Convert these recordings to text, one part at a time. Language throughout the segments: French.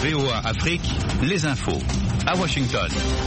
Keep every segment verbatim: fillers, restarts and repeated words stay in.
V O A Afrique, les infos. À Washington.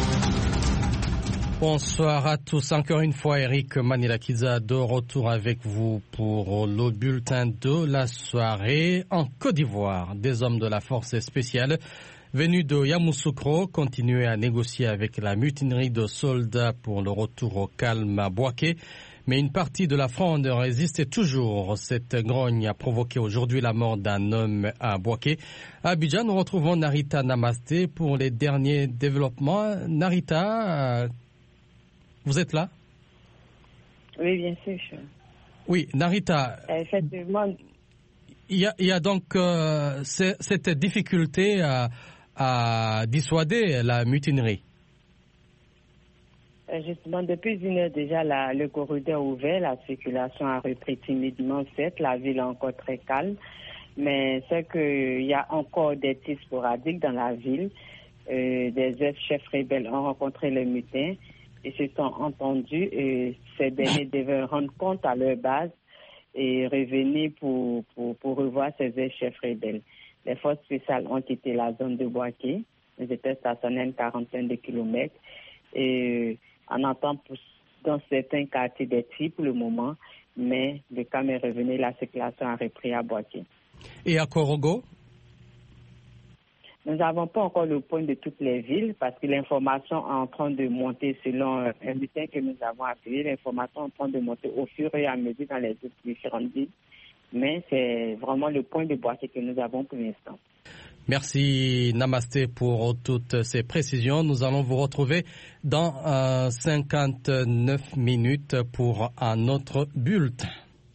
Bonsoir à tous. Encore une fois, Eric Manilakiza de retour avec vous pour le bulletin de la soirée. En Côte d'Ivoire, des hommes de la force spéciale venus de Yamoussoukro continuaient à négocier avec la mutinerie de soldats pour le retour au calme à Bouaké. Mais une partie de la fronde résistait toujours. Cette grogne a provoqué aujourd'hui la mort d'un homme à Bouaké. À Abidjan, nous retrouvons Narita Namasté pour les derniers développements. Narita, vous êtes là? Oui, bien sûr. Oui, Narita. Effectivement. Il y a, il y a donc euh, cette difficulté à, à dissuader la mutinerie. Justement, depuis une heure déjà, la, le corridor est ouvert, la circulation a repris timidement, certes, la ville est encore très calme, mais c'est qu'il y a encore des tirs sporadiques dans la ville. Euh, des ex-chefs rebelles ont rencontré les mutins et se sont entendus et ces derniers devaient rendre compte à leur base et revenir pour, pour, pour revoir ces ex-chefs rebelles. Les forces spéciales ont quitté la zone de Bouaké, ils étaient stationnés à une quarantaine de kilomètres et on entend dans certains quartiers des tirs pour le moment, mais le calme est revenu, la circulation a repris à Bouaké. Et à Korogo? Nous n'avons pas encore le point de toutes les villes parce que l'information est en train de monter selon un bulletin que nous avons appelé. L'information est en train de monter au fur et à mesure dans les différentes villes. Mais c'est vraiment le point de Bouaké que nous avons pour l'instant. Merci Namasté pour toutes ces précisions. Nous allons vous retrouver dans euh, cinquante-neuf minutes pour un autre bulletin.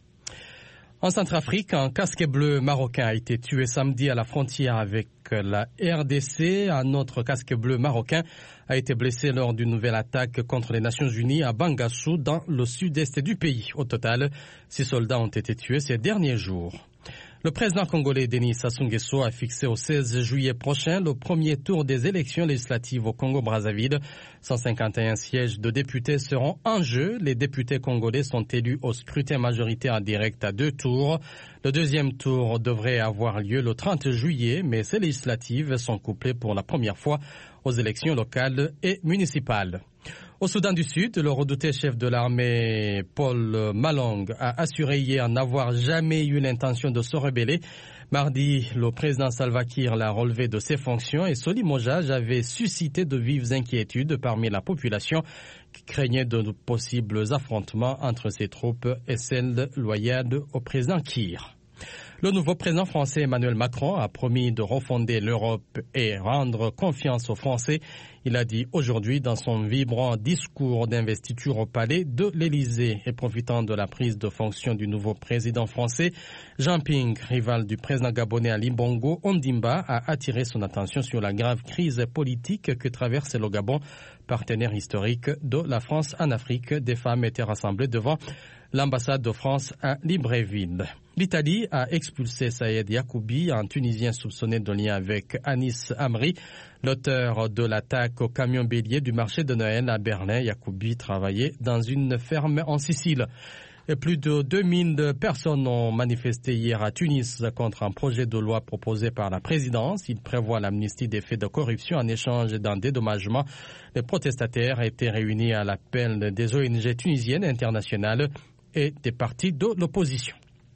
En Centrafrique, un casque bleu marocain a été tué samedi à la frontière avec la R D C. Un autre casque bleu marocain a été blessé lors d'une nouvelle attaque contre les Nations Unies à Bangassou dans le sud-est du pays. Au total, six soldats ont été tués ces derniers jours. Le président congolais Denis Sassou Nguesso a fixé au seize juillet prochain le premier tour des élections législatives au Congo-Brazzaville. cent cinquante et un sièges de députés seront en jeu. Les députés congolais sont élus au scrutin majoritaire direct à deux tours. Le deuxième tour devrait avoir lieu le trente juillet, mais ces législatives sont couplées pour la première fois aux élections locales et municipales. Au Soudan du Sud, le redouté chef de l'armée Paul Malong a assuré hier n'avoir jamais eu l'intention de se rebeller. Mardi, le président Salva Kiir l'a relevé de ses fonctions et ce limogeage avait suscité de vives inquiétudes parmi la population qui craignait de possibles affrontements entre ses troupes et celles loyales au président Kiir. Le nouveau président français Emmanuel Macron a promis de refonder l'Europe et rendre confiance aux Français. Il a dit aujourd'hui dans son vibrant discours d'investiture au palais de l'Élysée. Et profitant de la prise de fonction du nouveau président français, Jean Ping, rival du président gabonais Ali Bongo Ondimba, a attiré son attention sur la grave crise politique que traverse le Gabon, partenaire historique de la France en Afrique. Des femmes étaient rassemblées devant l'ambassade de France à Libreville. L'Italie a expulsé Saïd Yacoubi, un Tunisien soupçonné de lien avec Anis Amri, l'auteur de l'attaque au camion bélier du marché de Noël à Berlin. Yacoubi travaillait dans une ferme en Sicile. Et plus de deux mille personnes ont manifesté hier à Tunis contre un projet de loi proposé par la présidence. Il prévoit l'amnistie des faits de corruption en échange d'un dédommagement. Les protestataires étaient réunis à l'appel des O N G tunisiennes internationales et des partis de l'opposition.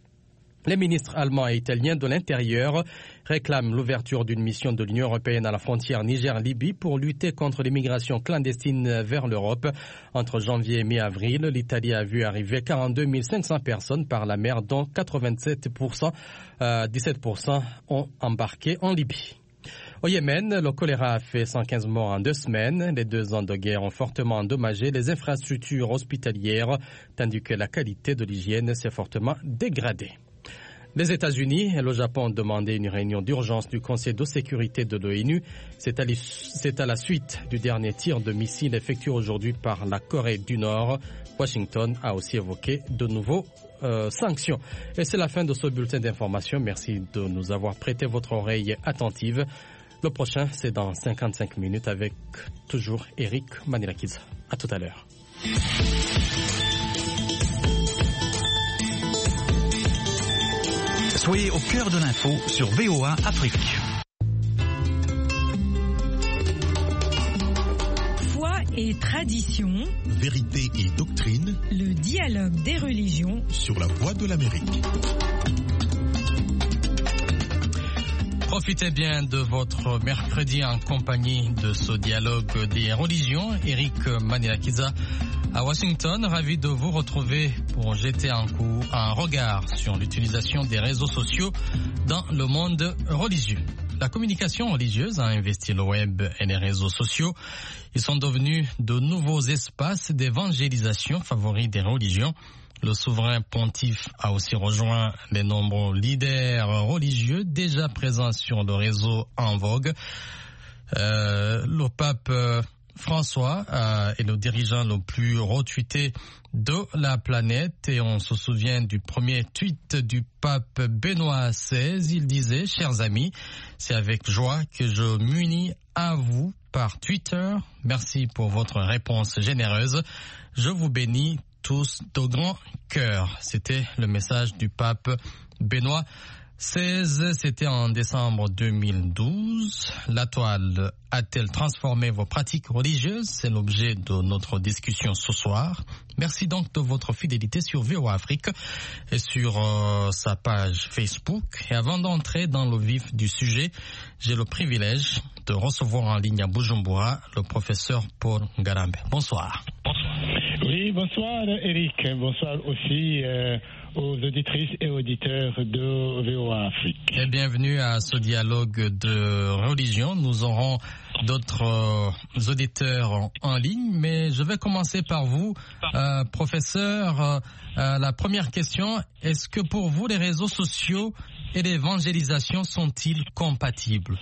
Les ministres allemands et italiens de l'Intérieur réclament l'ouverture d'une mission de l'Union européenne à la frontière Niger-Libye pour lutter contre l'immigration clandestine vers l'Europe. Entre janvier et mi-avril, l'Italie a vu arriver quarante-deux mille cinq cents personnes par la mer, dont quatre-vingt-sept pour cent, euh, dix-sept pour cent ont embarqué en Libye. Au Yémen, le choléra a fait cent quinze morts en deux semaines. Les deux ans de guerre ont fortement endommagé les infrastructures hospitalières, tandis que la qualité de l'hygiène s'est fortement dégradée. Les États-Unis et le Japon ont demandé une réunion d'urgence du Conseil de sécurité de l'ONU. C'est à, c'est à la suite du dernier tir de missiles effectué aujourd'hui par la Corée du Nord. Washington a aussi évoqué de nouveaux euh, sanctions. Et c'est la fin de ce bulletin d'information. Merci de nous avoir prêté votre oreille attentive. Le prochain, c'est dans cinquante-cinq minutes avec toujours Eric Manilakiza. À tout à l'heure. Soyez au cœur de l'info sur V O A Afrique. et tradition, vérité et doctrine, le dialogue des religions sur la Voix de l'Amérique. Profitez bien de votre mercredi en compagnie de ce dialogue des religions. Eric Manilakiza à Washington, ravi de vous retrouver pour jeter un coup, un regard sur l'utilisation des réseaux sociaux dans le monde religieux. La communication religieuse a investi le web et les réseaux sociaux. Ils sont devenus de nouveaux espaces d'évangélisation favoris des religions. Le souverain pontife a aussi rejoint les nombreux leaders religieux déjà présents sur le réseau en vogue. Euh, le pape François euh, est le dirigeant le plus retweeté de la planète et on se souvient du premier tweet du pape Benoît seize. Il disait « Chers amis, c'est avec joie que je m'unis à vous par Twitter. Merci pour votre réponse généreuse. Je vous bénis tous de grand cœur. » C'était le message du pape Benoît seize. C'était en décembre deux mille douze. La toile a-t-elle transformé vos pratiques religieuses? C'est l'objet de notre discussion ce soir. Merci donc de votre fidélité sur V O A Afrique et sur euh, sa page Facebook. Et avant d'entrer dans le vif du sujet, j'ai le privilège de recevoir en ligne à Bujumbura le professeur Paul Ngarambe. Bonsoir. Bonsoir. Oui, bonsoir Eric. Bonsoir aussi euh, aux auditrices et auditeurs de V O A Afrique. Et bienvenue à ce dialogue de religion. Nous aurons d'autres euh, auditeurs en, en ligne, mais je vais commencer par vous, euh, professeur. Euh, euh, la première question, est-ce que pour vous les réseaux sociaux et l'évangélisation sont-ils compatibles?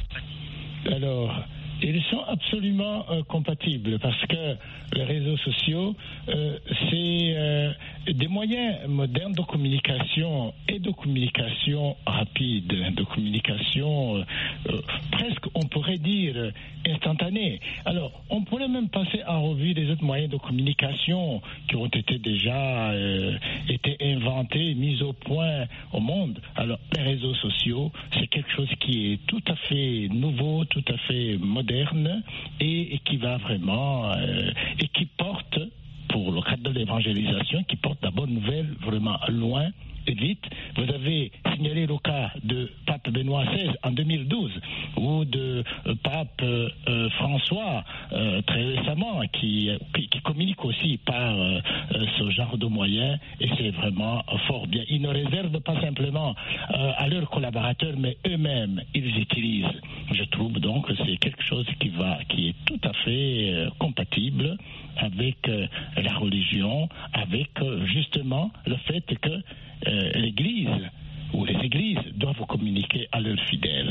Alors, ils sont absolument euh, compatibles parce que les réseaux sociaux, euh, c'est euh, des moyens modernes de communication et de communication rapide, de communication euh, euh, presque, on pourrait dire, instantanée. Alors, on pourrait même passer en revue des autres moyens de communication qui ont été déjà euh, été inventés, mis au point au monde. Alors, les réseaux sociaux, c'est quelque chose qui est tout à fait nouveau, tout à fait moderne et, et qui va vraiment euh, et qui porte, pour le cadre de l'évangélisation, qui porte la bonne nouvelle vraiment loin et vite. Vous avez signalé le cas de pape Benoît seize en deux mille douze ou de euh, pape euh, François euh, très récemment qui, qui, qui communique aussi par euh, ce genre de moyens et c'est vraiment fort bien. Ils ne réservent pas simplement euh, à leurs collaborateurs mais eux-mêmes ils utilisent. Je trouve donc que c'est quelque chose qui va, qui est tout à fait euh, compatible avec euh, la religion, avec euh, justement le fait que euh, l'Église ou les églises doivent communiquer à leurs fidèles.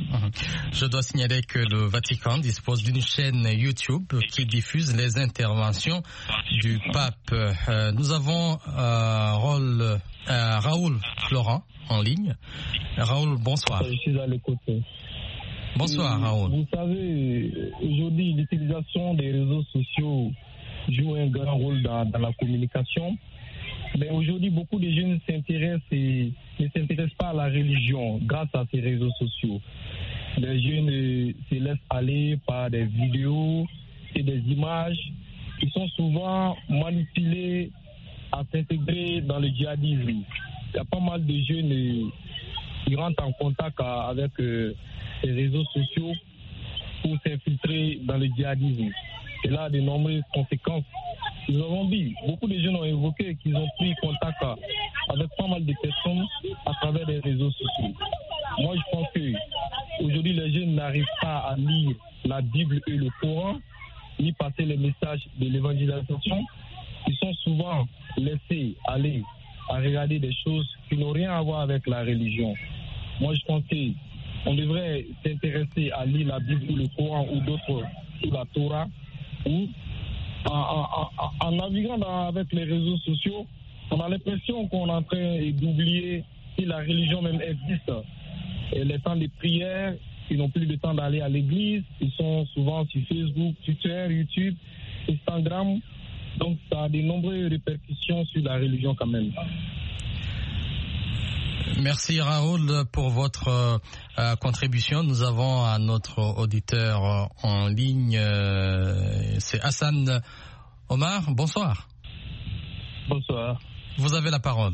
Je dois signaler que le Vatican dispose d'une chaîne YouTube qui diffuse les interventions du pape. Euh, nous avons euh, Raoul, euh, Raoul Florent en ligne. Raoul, bonsoir. Je suis à l'écoute. Bonsoir, Raoul. Vous savez, aujourd'hui, l'utilisation des réseaux sociaux joue un grand rôle dans, dans la communication. Mais aujourd'hui, beaucoup de jeunes s'intéressent et ne s'intéressent pas à la religion grâce à ces réseaux sociaux. Les jeunes euh, se laissent aller par des vidéos et des images qui sont souvent manipulées à s'intégrer dans le djihadisme. Il y a pas mal de jeunes euh, qui rentrent en contact à, avec euh, ces réseaux sociaux pour s'infiltrer dans le djihadisme. Et là, de nombreuses conséquences. Nous avons vu, beaucoup de jeunes ont évoqué qu'ils ont pris contact avec pas mal de personnes à travers les réseaux sociaux. Moi, je pense que aujourd'hui, les jeunes n'arrivent pas à lire la Bible et le Coran, ni passer les messages de l'évangélisation. Ils sont souvent laissés aller à regarder des choses qui n'ont rien à voir avec la religion. Moi, je pense qu'on devrait s'intéresser à lire la Bible ou le Coran ou d'autres, ou la Torah, ou en, en, en, en naviguant dans, avec les réseaux sociaux, on a l'impression qu'on est en train d'oublier si la religion même existe. Et les temps de prière, ils n'ont plus le temps d'aller à l'église, ils sont souvent sur Facebook, Twitter, YouTube, Instagram. Donc ça a de nombreuses répercussions sur la religion quand même. Merci Raoul pour votre euh, contribution. Nous avons un autre auditeur euh, en ligne, euh, c'est Hassan Omar. Bonsoir. Bonsoir. Vous avez la parole.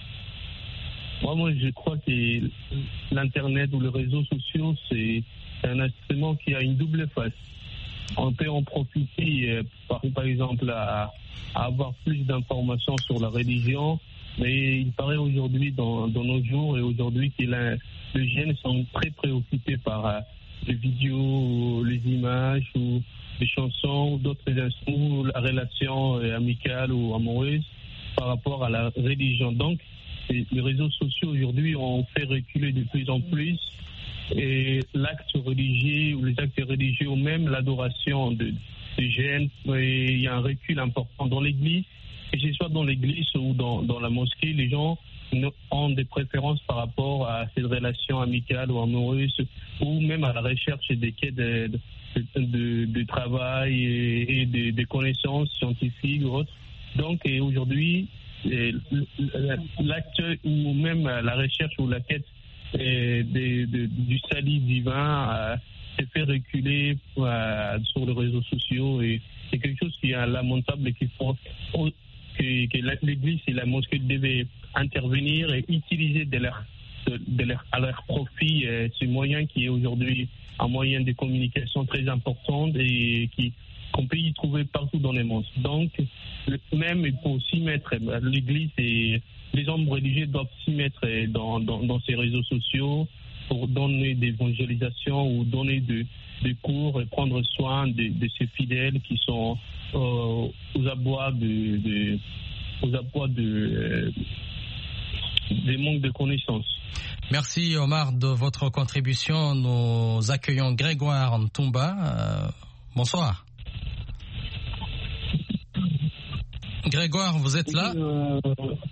Moi, moi, je crois que l'Internet ou les réseaux sociaux, c'est un instrument qui a une double face. On peut en profiter, euh, par, par exemple, à, à avoir plus d'informations sur la religion. Mais il paraît aujourd'hui, dans, dans nos jours et aujourd'hui, que la, les jeunes sont très préoccupés par euh, les vidéos, les images ou les chansons, d'autres instruments, la relation euh, amicale ou amoureuse par rapport à la religion. Donc, les réseaux sociaux aujourd'hui ont fait reculer de plus en plus et l'acte religieux ou les actes religieux ou même l'adoration de, des jeunes. Et il y a un recul important dans l'église. Que ce soit dans l'église ou dans, dans la mosquée, les gens ont des préférences par rapport à ces relations amicales ou amoureuses ou même à la recherche des quais de, de, de, de travail et, et de, de connaissances scientifiques ou autres. Donc aujourd'hui, l'acte ou même la recherche ou la quête de, de, du salut divin s'est fait reculer sur les réseaux sociaux et c'est quelque chose qui est lamentable et qu'il faut que, que l'Église et la mosquée devaient intervenir et utiliser de leur, de, de leur, à leur profit euh, ce moyen qui est aujourd'hui un moyen de communication très important et qui, qu'on peut y trouver partout dans le monde. Donc, même pour s'y mettre, l'Église et les hommes religieux doivent s'y mettre dans, dans, dans ces réseaux sociaux pour donner des évangélisations ou donner de, des cours et prendre soin de, de ces fidèles qui sont euh, aux abois de, de aux abois de euh, des manques de connaissances. Merci Omar de votre contribution. Nous accueillons Grégoire Ntumba. Euh, bonsoir. Grégoire, vous êtes là? euh,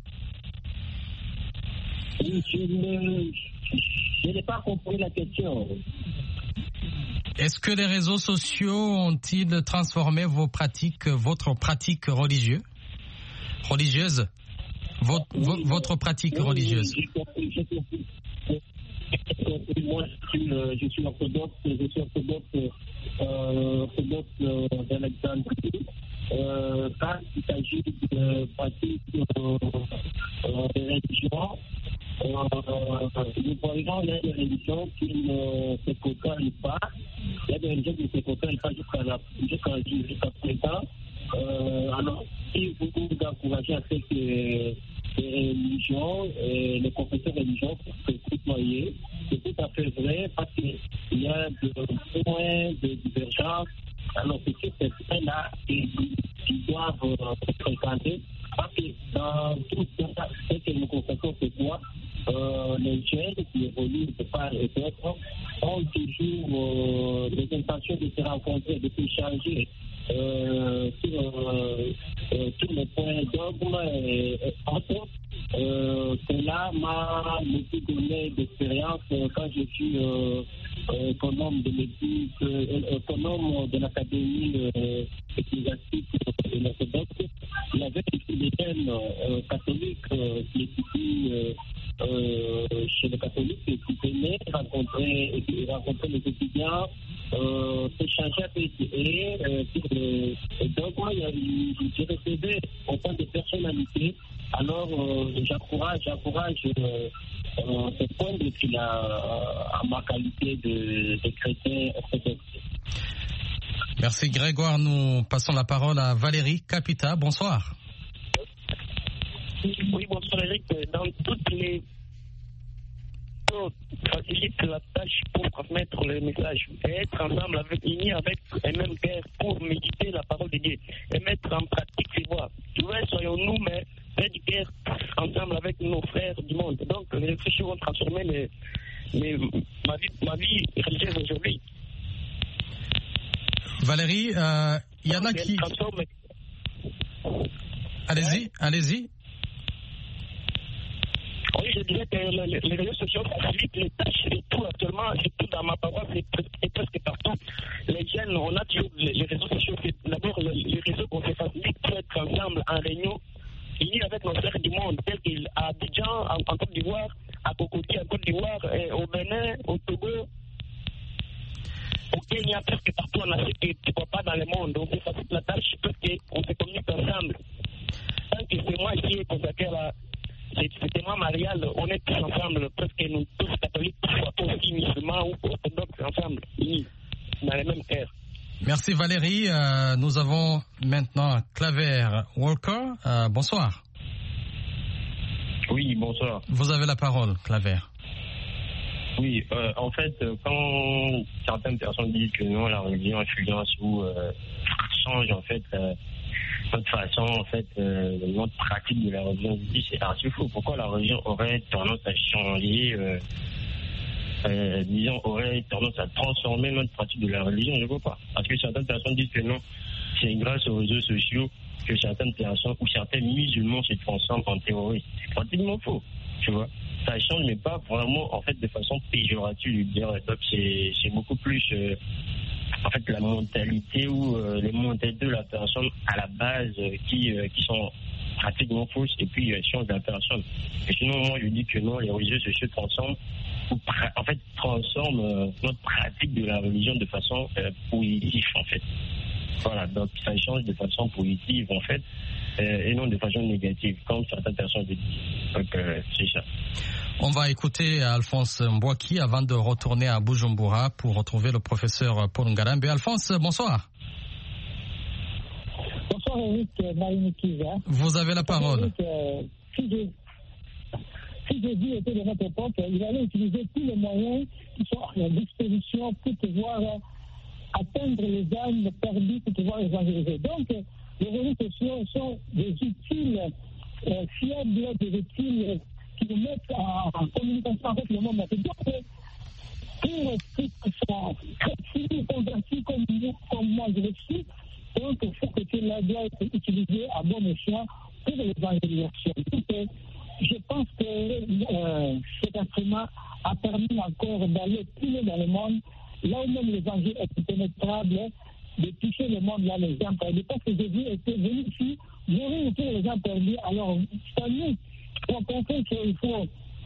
Je ne, je n'ai pas compris la question. Est-ce que les réseaux sociaux ont-ils transformé vos pratiques, votre pratique religieuse, religieuse, votre, oui, votre pratique oui, religieuse? J'ai compris, j'ai compris. Moi, je suis, euh, je suis orthodoxe, je suis orthodoxe, euh, orthodoxe euh, d'Alexandrie. Euh, quand il s'agit de pratiques euh, euh, de religion, euh, nous voyons il y a des religions qui ne se côtoient pas. Il y a des religions qui ne se côtoient pas jusqu'à la, jusqu'à, jusqu'à présent. Euh, alors, si vous vous encouragez à ce que les religions et les confessions religieuses se côtoient, c'est tout à fait vrai parce qu'il y a de points de divergence. Alors, c'est que ces points-là qui, qui doivent euh, fréquenter parce que dans tout ce que nous confessons, c'est quoi? Euh, les jeunes qui évoluent de part et d'autre ont toujours euh, des intentions de se rencontrer, de s'échanger euh, sur euh, euh, tous les points dogme et, et autres. Euh, cela m'a beaucoup donné d'expérience euh, quand je suis euh, euh, économe de l'église, euh, économe de l'académie euh, ecclésiastique de l'orthodoxe. Il y avait des jeunes euh, catholiques euh, qui étudient euh, euh, chez les catholiques et qui venaient rencontrer, rencontrer les étudiants, euh, s'échanger avec eux euh, sur le dogme. J'ai recevais autant de personnalités. Alors, euh, j'encourage, j'encourage euh, euh, ce point de vue-là euh, à ma qualité de, de chrétien orthodoxe. Merci Grégoire. Nous passons la parole à Valérie Capita. Bonsoir. Oui, bonsoir Eric. Dans toutes les facilite la tâche pour transmettre le message et être ensemble avec unis avec un même cœur pour méditer la parole de Dieu et mettre en pratique ses voies. Loin soyons-nous, mais faire du cœur ensemble avec nos frères du monde. Donc les réseaux sociaux vont transformer les, les, ma, vie, ma vie religieuse aujourd'hui. Valérie, il euh, y en a qui... Allez-y, allez-y. Oui, je dirais que les, les réseaux sociaux facilitent les tâches et tout actuellement, surtout dans ma paroisse et, et presque partout. Les jeunes, on a toujours les, les réseaux sociaux. C'est d'abord les, les réseaux qu'on se facilite pour être ensemble en réunion, unis avec nos frères du monde, tels qu'à Abidjan, en, en Côte d'Ivoire, à Cocody, en Côte d'Ivoire, au Bénin, au Togo, au Kenya, presque partout en Afrique, et pourquoi pas dans le monde. Donc c'est facile la tâche parce qu'on se communique ensemble. Tant que c'est moi qui est consacré à la... C'est témoin marial, on est tous ensemble, presque nous tous catholiques, parfois aussi musulmans ou orthodoxes ensemble, unis, dans les mêmes terres. Merci Valérie. Euh, nous avons maintenant Claver Walker. Euh, bonsoir. Oui, bonsoir. Vous avez la parole, Claver. Oui, euh, en fait, quand certaines personnes disent que non, la religion influence ou euh, change en fait euh, notre façon, en fait, euh, notre pratique de la religion, je dis c'est archi faux. Pourquoi la religion aurait tendance à changer euh, Euh, disons, aurait tendance à transformer notre pratique de la religion, je ne vois pas. Parce que certaines personnes disent que non, c'est grâce aux réseaux sociaux que certaines personnes ou certains musulmans se transforment en terroristes. C'est pratiquement faux, tu vois. Ça change, mais pas vraiment, en fait, de façon péjorative, je dire. Donc, c'est, c'est beaucoup plus, euh, en fait, la mentalité ou euh, les mentalités de la personne à la base euh, qui, euh, qui sont pratiquement fausses et puis euh, changent la personne. Et sinon, moi, je dis que non, les réseaux sociaux transforment en fait, transforme euh, notre pratique de la religion de façon euh, positive, en fait. Voilà, donc ça change de façon positive, en fait, euh, et non de façon négative, comme certaines personnes le disent. Donc, euh, c'est ça. On va écouter Alphonse Mbouaki avant de retourner à Bujumbura pour retrouver le professeur Paul Ngarambe. Alphonse, bonsoir. Bonsoir, Eric Maïnikiza. Vous avez la parole. Eric, euh, si je... Si Jésus était de notre époque, il allait utiliser tous les moyens qui sont à la disposition pour pouvoir atteindre les âmes perdues, pour pouvoir évangéliser. Donc, les réseaux sociaux sont des utiles euh, fiables, des utiles qui nous mettent en, en communication avec le monde. Donc, pour ceux qui sont chrétiens, convertis comme, comme moi je le suis, donc il faut que cela doit être utilisé à bon escient pour l'évangélisation. Je pense que euh, cet instrument a permis encore d'aller plus loin dans le monde, là où même l'évangile est pénétrable, de toucher le monde là, les gens perdus. Parce que Jésus était venu ici, mourir pour les gens perdus. Alors, c'est à nous pour comprendre qu'il faut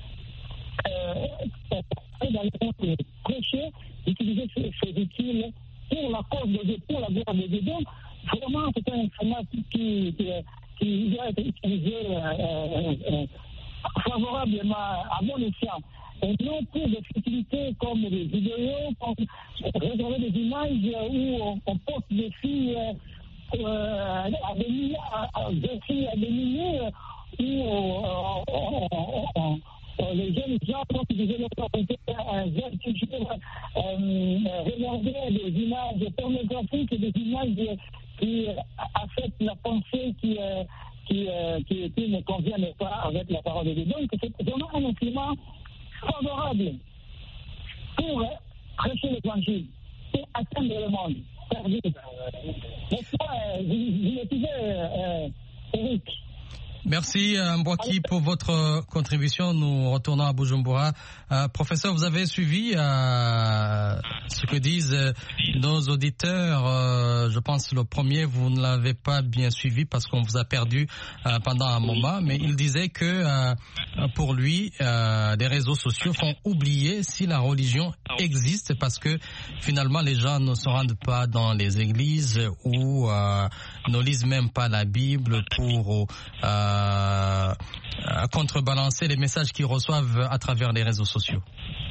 euh, dans le monde prêcher, utiliser ces, ces outils pour la cause de Dieu, pour la gloire de Dieu. Donc, vraiment, c'est un instrument qui, qui, qui doit être utilisé euh, euh, euh, favorablement à bon escient. Et non pour des futilités comme des vidéos, comme réserver des images où on, on poste des filles euh, à des milliers, des filles à des milliers, où euh, euh, euh, euh, les jeunes gens, quand ils disaient leur propriété, veulent toujours euh, regarder des images pornographiques, des images qui affectent la pensée, qui, euh, qui, euh, qui, qui ne conviennent pas avec la parole de Dieu. Donc, c'est vraiment un instrument favorable pour prêcher l'évangile, pour atteindre le monde perdu. N'est-ce pas, vous le disiez, euh, Eric? Merci Mbouaki pour votre contribution. Nous retournons à Bujumbura. Euh, professeur, vous avez suivi euh, ce que disent euh, nos auditeurs. Euh, je pense le premier, vous ne l'avez pas bien suivi parce qu'on vous a perdu euh, pendant un moment. Mais il disait que euh, pour lui, euh, les réseaux sociaux font oublier si la religion existe parce que finalement les gens ne se rendent pas dans les églises ou euh, ne lisent même pas la Bible pour euh, Euh, à contrebalancer les messages qu'ils reçoivent à travers les réseaux sociaux.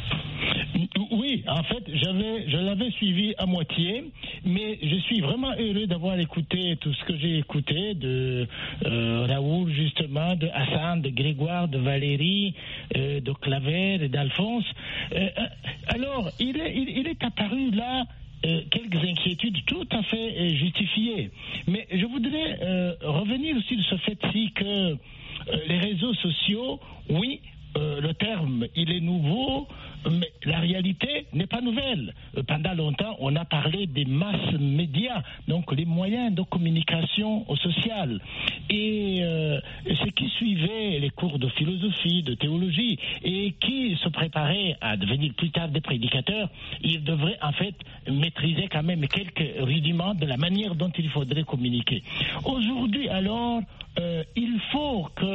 Oui, en fait, j'avais, je l'avais suivi à moitié, mais je suis vraiment heureux d'avoir écouté tout ce que j'ai écouté de euh, Raoul, justement, de Hassan, de Grégoire, de Valérie, euh, de Claver et d'Alphonse. Euh, alors, il est, il, il est apparu là Euh, quelques inquiétudes tout à fait euh, justifiées. Mais je voudrais euh, revenir aussi de ce fait-ci que euh, les réseaux sociaux, oui, euh, le terme, il est nouveau, mais la réalité n'est pas nouvelle. Euh, pendant longtemps, on a parlé des masses médias, donc les moyens de communication sociale. Et euh, ceux qui suivaient les cours de philosophie, de théologie, et qui se préparaient à devenir plus tard des prédicateurs, ils devraient en fait maîtriser quand même quelques rudiments de la manière dont il faudrait communiquer. Aujourd'hui, alors, euh, il faut que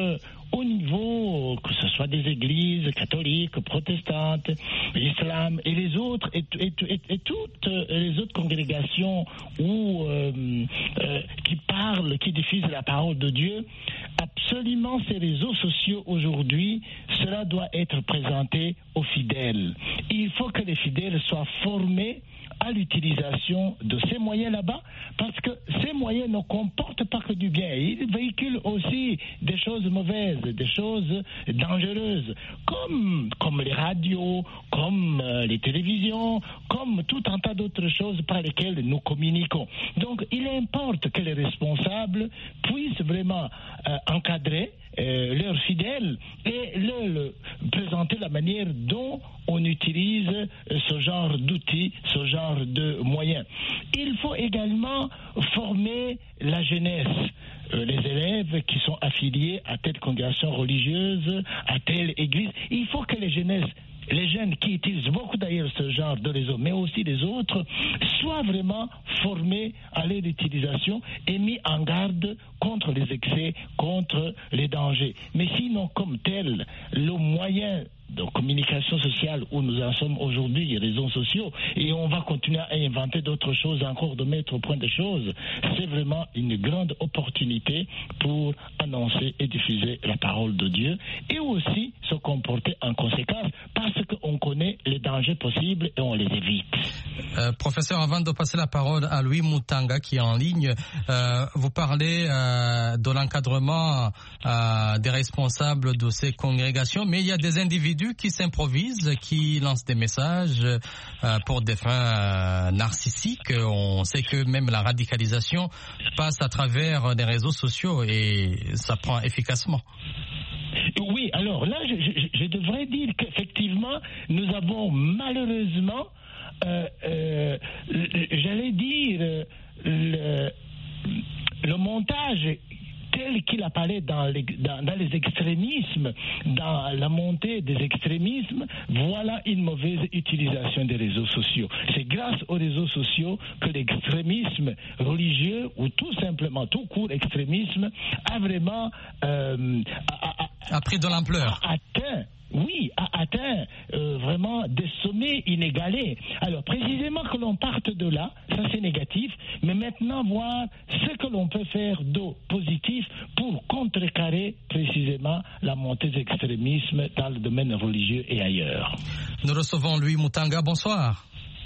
au niveau, que ce soit des églises catholiques, protestantes, l'islam et les autres, et, et, et, et toutes les autres congrégations où, euh, euh, qui parlent, qui diffusent la parole de Dieu, absolument ces réseaux sociaux aujourd'hui, cela doit être présenté aux fidèles. Il faut que les fidèles soient formés à l'utilisation de ces moyens là-bas, parce que ces moyens ne comportent pas que du bien. Ils véhiculent aussi des choses mauvaises, des choses dangereuses, comme, comme les radios, comme euh, les télévisions, comme tout un tas d'autres choses par lesquelles nous communiquons. Donc, il importe que les responsables puissent vraiment euh, encadrer Euh, leurs fidèles et leur présenter la manière dont on utilise euh, ce genre d'outils, ce genre de moyens. Il faut également former la jeunesse, euh, les élèves qui sont affiliés à telle congrégation religieuse, à telle église. Il faut que les jeunesses, les jeunes qui utilisent beaucoup d'ailleurs ce genre de réseau, mais aussi les autres, soient vraiment formés à leur utilisation et mis en garde contre les excès, contre les dangers. Mais sinon, comme tel, le moyen de communication sociale où nous en sommes aujourd'hui, les réseaux sociaux, et on va continuer à inventer d'autres choses encore, de mettre au point des choses, c'est vraiment une grande opportunité pour annoncer et diffuser la parole de Dieu, et aussi se comporter en conséquence, parce qu'on connaît les dangers possibles et on les évite. Euh, professeur, avant de passer la parole à Louis Mutanga qui est en ligne, euh, vous parlez euh, de l'encadrement euh, des responsables de ces congrégations, mais il y a des individus qui s'improvisent, qui lancent des messages euh, pour des fins euh, narcissiques. On sait que même la radicalisation passe à travers les réseaux sociaux et ça prend efficacement. Oui, alors là, je, je, je devrais dire qu'effectivement, nous avons malheureusement, euh, euh, j'allais dire, le, le montage tel qu'il apparaît dans les, dans, dans les extrémismes, dans la montée des extrémismes, voilà une mauvaise utilisation des réseaux sociaux. C'est grâce aux réseaux sociaux que l'extrémisme religieux, ou tout simplement, tout court extrémisme, a vraiment euh, a, a, a pris de l'ampleur. A atteint Oui, a atteint euh, vraiment des sommets inégalés. Alors, précisément que l'on parte de là, ça c'est négatif, mais maintenant voir ce que l'on peut faire de positif pour contrecarrer précisément la montée des extrémismes dans le domaine religieux et ailleurs. Nous recevons Louis Mutanga, bonsoir.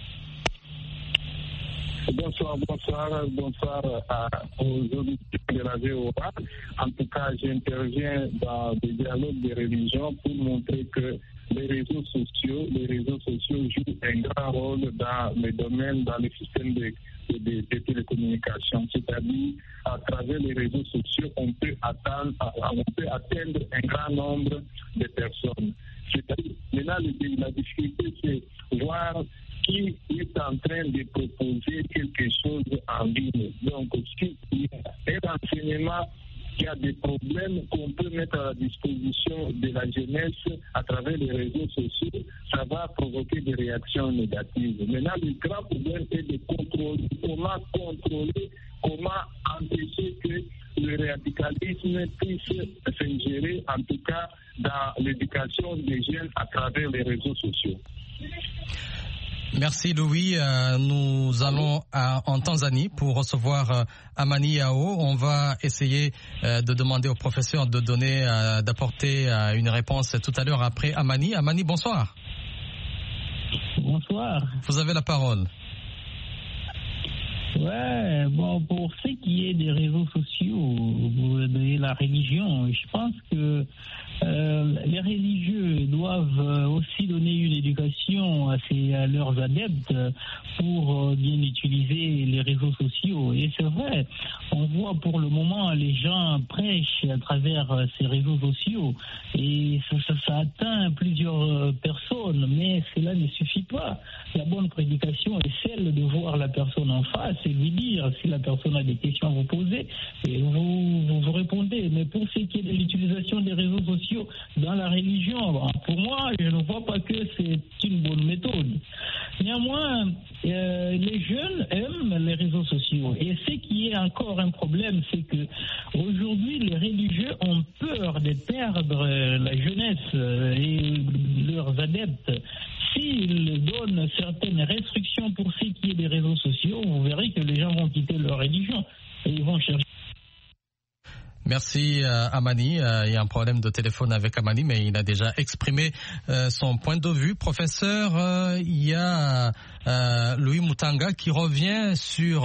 Bonsoir, bonsoir, bonsoir à, aux auditeurs de la V O A. En tout cas, j'interviens dans des dialogues de religion pour montrer que les réseaux sociaux, les réseaux sociaux jouent un grand rôle dans le domaine, dans le système de, de, de, de télécommunications. C'est-à-dire, à travers les réseaux sociaux, on peut atteindre, on peut atteindre un grand nombre de personnes. C'est-à-dire, maintenant, la difficulté, c'est voir qui est en train de proposer quelque chose en ligne. Donc, s'il y a un renseignement, il y a des problèmes qu'on peut mettre à la disposition de la jeunesse à travers les réseaux sociaux, ça va provoquer des réactions négatives. Maintenant, le grand problème est de contrôler, comment contrôler, comment empêcher que le radicalisme puisse s'ingérer, en tout cas, dans l'éducation des jeunes à travers les réseaux sociaux. Merci Louis. Euh, nous allons à, en Tanzanie pour recevoir euh, Amani Yao. On va essayer euh, de demander au professeur de donner, euh, d'apporter euh, une réponse tout à l'heure après Amani. Amani, bonsoir. Bonsoir. Vous avez la parole. Ouais, bon, pour ce qui est des réseaux sociaux, de la religion, je pense que euh, les religieux doivent aussi donner une éducation à, ces, à leurs adeptes pour bien utiliser les réseaux sociaux. Et c'est vrai, on voit pour le moment les gens prêchent à travers ces réseaux sociaux et ça, ça, ça atteint plusieurs personnes, mais cela ne suffit pas. La bonne prédication est celle de voir la personne en face c'est vous dire si la personne a des questions à vous poser et vous, vous, vous répondez. Mais pour ce qui est de l'utilisation des réseaux sociaux dans la religion, pour moi, je ne vois pas que c'est une bonne méthode. Néanmoins, euh, les jeunes aiment les réseaux sociaux. Et ce qui est encore un problème, c'est que aujourd'hui, les religieux ont peur de perdre la jeunesse et leurs adeptes. S'ils donnent certaines restrictions pour ce qui est des réseaux sociaux, vous verrez que les gens vont quitter leur religion et ils vont chercher. Merci euh, Amani. Euh, il y a un problème de téléphone avec Amani, mais il a déjà exprimé euh, son point de vue. Professeur, euh, il y a euh, Louis Moutanga qui revient sur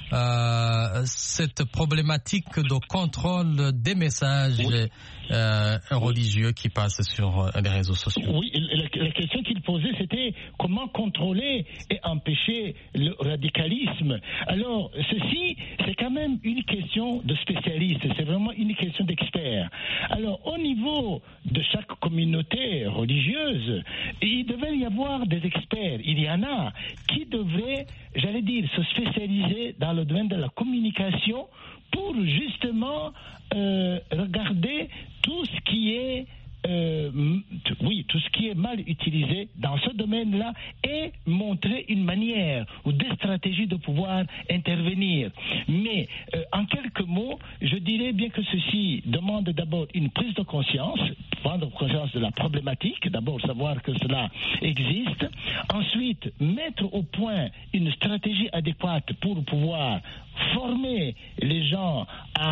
euh, cette problématique de contrôle des messages oui. euh, religieux qui passent sur les réseaux sociaux. Oui, la, la question qu'il posait, c'était comment contrôler et empêcher le radicalisme. Alors, ceci, c'est quand même une question de spécialistes. C'est vraiment une question d'experts. Alors, au niveau de chaque communauté religieuse, il devait y avoir des experts. Il y en a qui devraient, j'allais dire, se spécialiser dans le domaine de la communication pour justement euh, regarder tout ce qui est Euh, oui, tout ce qui est mal utilisé dans ce domaine-là et montrer une manière ou des stratégies de pouvoir intervenir. Mais euh, en quelques mots, je dirais bien que ceci demande d'abord une prise de conscience, prendre conscience de la problématique, d'abord savoir que cela existe, ensuite mettre au point une stratégie adéquate pour pouvoir former les gens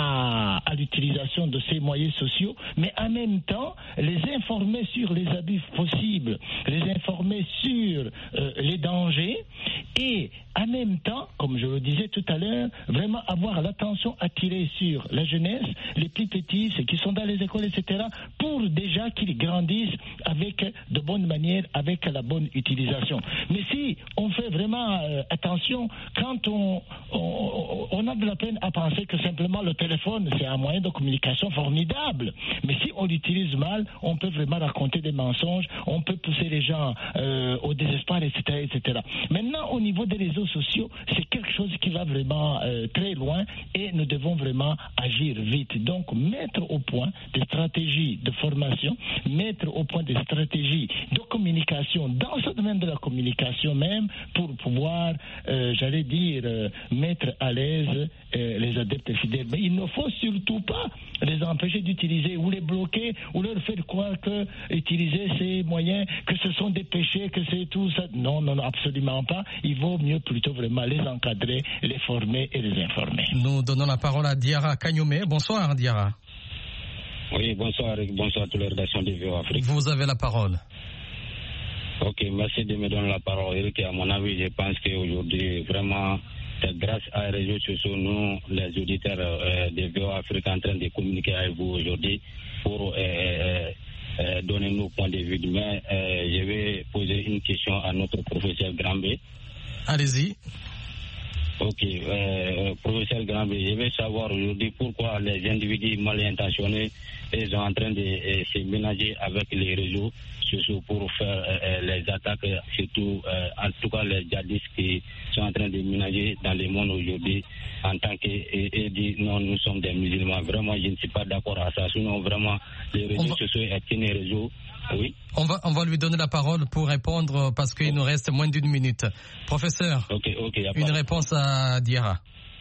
à, à l'utilisation de ces moyens sociaux, mais en même temps les informer sur les abus possibles, les informer sur euh, les dangers et en même temps, comme je le disais tout à l'heure, vraiment avoir l'attention attirée sur la jeunesse, les plus petits, ceux qui sont dans les écoles, et cetera, pour déjà qu'ils grandissent avec de bonnes manières, avec la bonne utilisation. Mais si on fait vraiment euh, attention, quand on, on, on a de la peine à penser que simplement le téléphone, c'est un moyen de communication formidable. Mais si on l'utilise mal, on peut vraiment raconter des mensonges, on peut pousser les gens euh, au désespoir, et cetera, et cetera. Maintenant, au niveau des réseaux sociaux, c'est quelque chose qui va vraiment euh, très loin et nous devons vraiment agir vite. Donc, mettre au point des stratégies de formation, mettre au point des stratégies de communication dans ce domaine de la communication même pour pouvoir, euh, j'allais dire, euh, mettre à l'aise euh, les adeptes fidèles. Mais il ne faut surtout pas les empêcher d'utiliser ou les bloquer ou leur faire croire que utiliser ces moyens, que ce sont des péchés, que c'est tout ça. Non, non, non, absolument pas. Il vaut mieux plutôt vraiment les encadrer, les former et les informer. Nous donnons la parole à Diarra Kanyome. Bonsoir Diarra. Oui, bonsoir, bonsoir à toute la rédaction de V O Afrique. Vous avez la parole. Ok, merci de me donner la parole, Eric. À mon avis, je pense qu'aujourd'hui, vraiment, c'est grâce à les réseaux sociaux, nous, les auditeurs euh, de V O Afrique, en train de communiquer avec vous aujourd'hui pour euh, euh, donner nos points de vue. Mais euh, je vais poser une question à notre professeur Grambé. Allez-y. Ok, euh, professeur Grambé, je veux savoir aujourd'hui pourquoi les individus mal intentionnés ils sont en train de euh, se ménager avec les réseaux sociaux pour faire euh, les attaques, surtout euh, en tout cas les djihadistes qui sont en train de ménager dans le monde aujourd'hui en tant que et, et dit non, nous sommes des musulmans. Vraiment, je ne suis pas d'accord à ça. Sinon, vraiment, les réseaux va... sociaux est un réseau. Oui. On va, on va lui donner la parole pour répondre parce qu'il oh. nous reste moins d'une minute. Professeur, okay, okay, une pas... réponse à Diarra.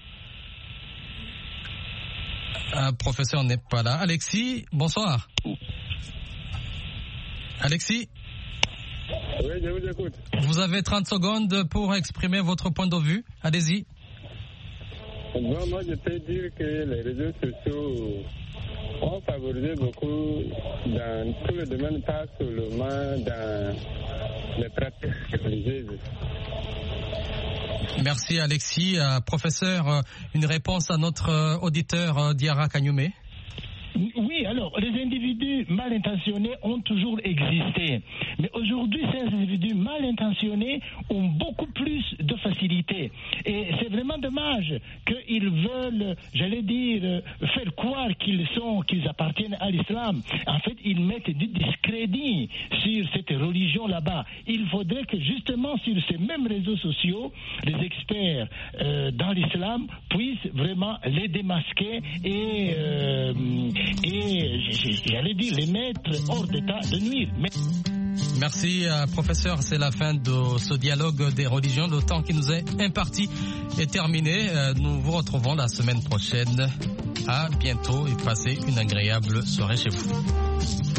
Un professeur n'est pas là. Alexis, bonsoir. Alexis? Oui, je vous écoute. Vous avez trente secondes pour exprimer votre point de vue. Allez-y. Bon, moi, je peux dire que les réseaux sociaux ont favorisé beaucoup dans tout le domaine, pas seulement dans les pratiques religieuses. Merci Alexis. Euh, professeur, euh, une réponse à notre euh, auditeur euh, Diarra Kanyome. Oui, alors, les individus mal intentionnés ont toujours existé. Mais aujourd'hui, ces individus mal intentionnés ont beaucoup plus de facilité. Et c'est vraiment dommage qu'ils veulent, j'allais dire, faire croire qu'ils sont, qu'ils appartiennent à l'islam. En fait, ils mettent du discrédit sur cette religion là-bas. Il faudrait que justement sur ces mêmes réseaux sociaux, les experts euh, dans l'islam puissent vraiment les démasquer et, euh, et j'allais dire les mettre hors d'état de nuire. Mais... Merci, euh, professeur. C'est la fin de ce dialogue des religions. Le temps qui nous est imparti est terminé. Euh, nous vous retrouvons la semaine prochaine. À bientôt et passez une agréable soirée chez vous.